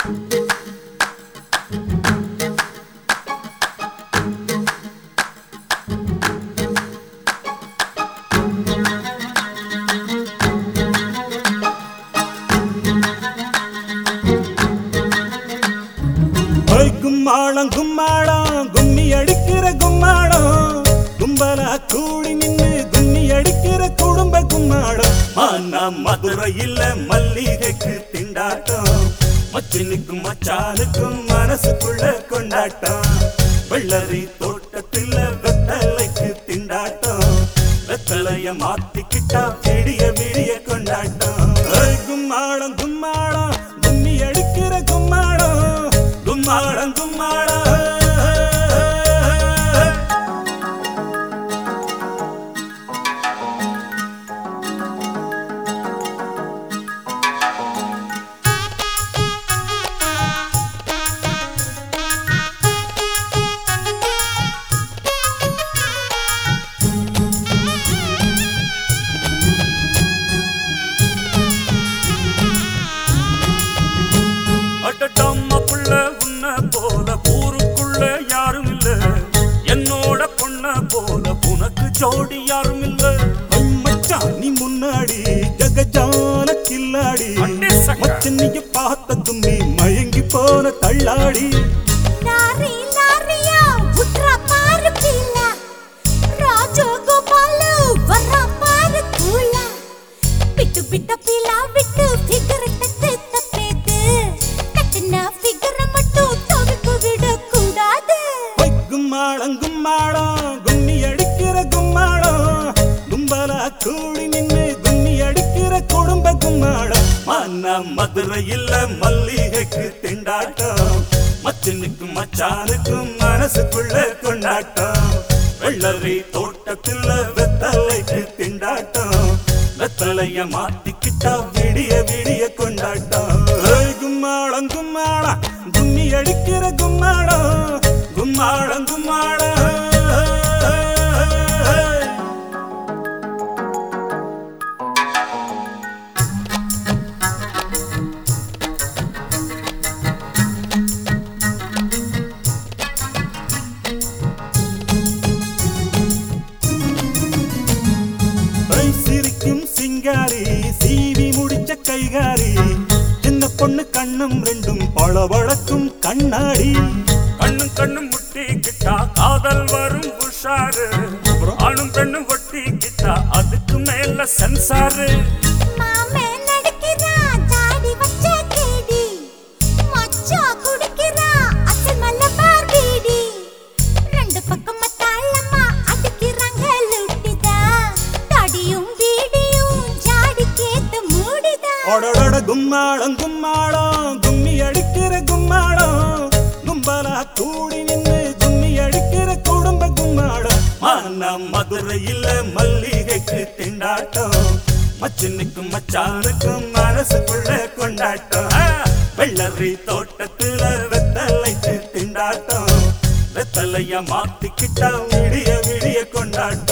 கும்மாளம் கும்மாளம் கும்மி அடிக்கிற கும்மாளம் கும்பலா கூடி நின்னு கும்மி அடிக்கிற குடும்ப கும்மாளம் ஆனா மதுரையில் மல்லிகைக்கு திண்டாட்டம் மச்சினுக்கும் மச்சானுக்கும் மனசுக்குள்ள கொண்டாட்டம் வெள்ளரி தோட்டத்தில் வெத்தலைக்கு திண்டாட்டம் வெத்தலைய மாத்திக்கிட்டா விடிய விடிய கொண்டாட்டம் கும்மாளம் கும்மாளம் கும்மி அடிக்கிற கும்மாளம் கும்மாளம் கும்மாளம் என்னோட பொண்ண போல உனக்கு ஜோடி யாரும் இல்ல மச்சான் நீ முன்னாடி ஜகஜான கில்லாடி மச்சன்னிய பார்த்த தும்பி மயங்கி போன தள்ளாடி கும்மாளம் கும்மாளம் கும்மி அடிக்கிற கும்மாளம் கும்பலா கூடி நின்னு கும்மி அடிக்கிற குடும்ப கும்மாளம் மன்னா மதுரையில் மல்லிகைக்கு திண்டாட்டம் மச்சனுக்கும் மச்சானுக்கும் மனசுக்குள்ள கொண்டாட்டம் வெள்ளரி தோட்டத்தில் வெத்தலைக்கு திண்டாட்டம் வெத்தலைய மாத்திக்கிட்டா விடிய விடிய கொண்டாட்டம் கும்மாளம் கும்மாளம் கும்மி அடிக்கிற கும்மாளம் கும்மாளம் கும்மாளம் சிரிக்கும் சிங்காரி சீவி முடிச்ச கைகாரி சின்ன பொண்ணு கண்ணும் ரெண்டும் பளபளக்கும் கண்ணாடி கண்ணும் கண்ணும் முட்டிக்கிட்டா காதல் வரும் உஷாரு ஆணும் பெண்ணும் ஒட்டிக்கிட்டா அதுக்கு மேல சென்சாரு கும்மாளம் கும்மாளம் கும்மி அடிக்கிற கும்மாளம் கும்பலா கூடி நின்னு கும்மி அடிக்கிற குடும்ப கும்மாளம் ஆனா மதுரையில் மல்லிகைக்கு திண்டாட்டம் மச்சனுக்கும் மச்சானுக்கும் மனசுக்குள்ள கொண்டாட்டம் வெள்ளரி தோட்டத்துல வெத்தலைக்கு திண்டாட்டம் வெத்தலைய மாத்திக்கிட்டா விடிய விடிய கொண்டாட்டம்